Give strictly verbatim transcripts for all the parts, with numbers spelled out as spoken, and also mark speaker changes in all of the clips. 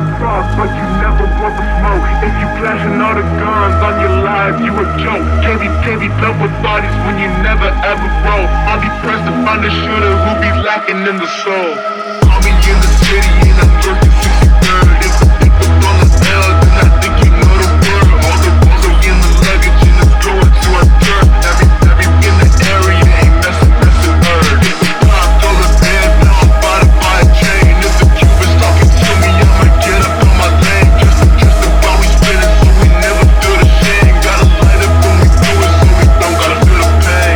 Speaker 1: wanna talk, but you never want the smoke. If you flashing all the guns on your life, you a joke. Can't be, can't be filled with thoughts when you never ever grow. I'll be pressed to find a shooter who be lacking in the soul. Call me in the city and I'm working sixty-third. If I think I'm on the L, then I think you know the word. All the balls are in the luggage and it's going to our dirt. Every, every in the area ain't messing, messing word. If the pop throw the band, now I'm about to buy a chain. If the Cubans talking to me, I'ma get up on my lane. Just, just about we spinning, so we never feel the shame. Gotta light up when we do it, so we don't gotta feel the pain.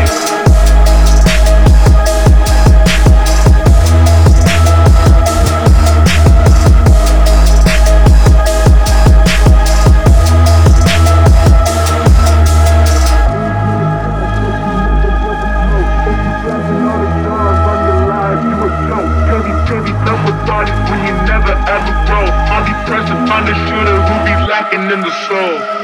Speaker 1: When you never ever grow, I'll be pressing on the shooter who be lacking in the soul.